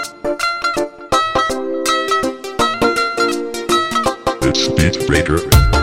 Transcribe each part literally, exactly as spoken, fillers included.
It's Beat Breaker.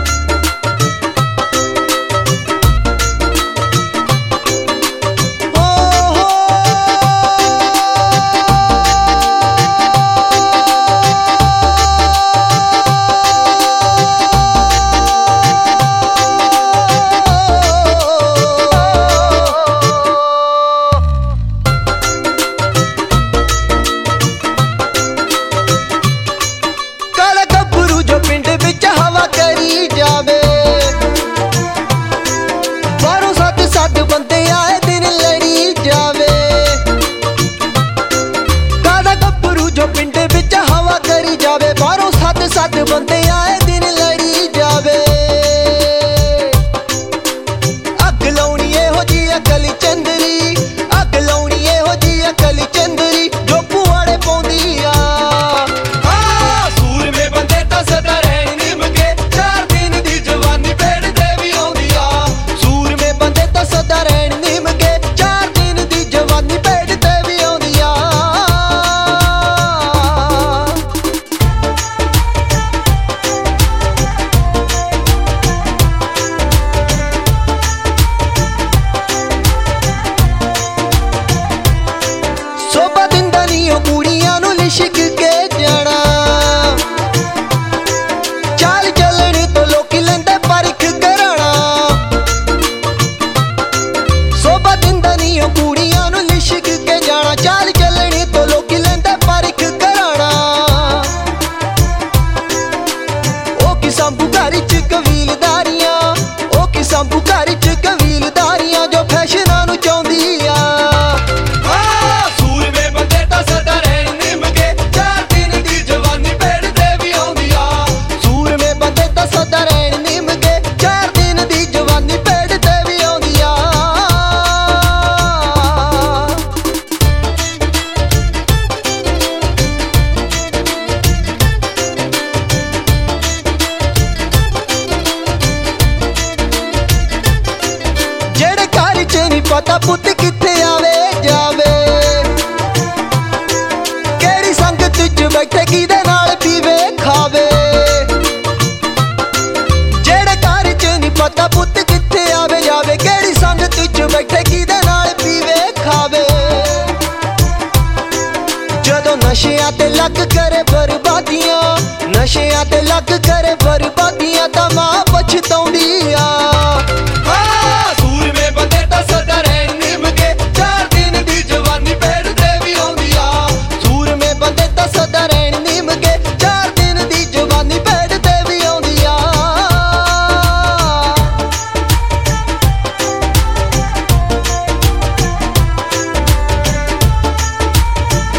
सद बंदे आए दिन लड़ी जावे अग लाउनी एहो जी अकल चंदरी अग लाउनी एहो जी अकल चंदरी जो पुआड़े पौंदी आ सूर में बंदे तां सदा रहन निमके चार दिन दी जवानी पेड़ ते भी आउंदी आ सूर में बंदे तां सदा रहन निमके चार दिन दी जवानी पेड़ ते भी आउंदी आ कुड़ियां नू लिशक के जाना चाल चलन तो लोकी लेंदे परख कराना सोबा दिंदा नी ओ कुड़ियां नू लिशक के जाना चाल चलन तो लोकी लेंदे परख कराना ओ कि संभू घर च कबीलदारियां ओ कि संभू घर च कबीलदारियां जो फैशनां नू चाहुंदी आ पता पुत किथे आवे जावे केड़ी संगत च बैठे किदे नाल पीवे खावे जेड़े घर च नहीं पता पुत किथे आवे जावे केड़ी संगत च बैठे किदे नाल पीवे खावे जदों नशियां ते लग करे बर्बादियां नशियां ते लग करे बर्बादियां तां मां पछताउंदी आ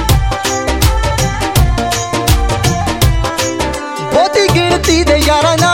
गिनती दे यारा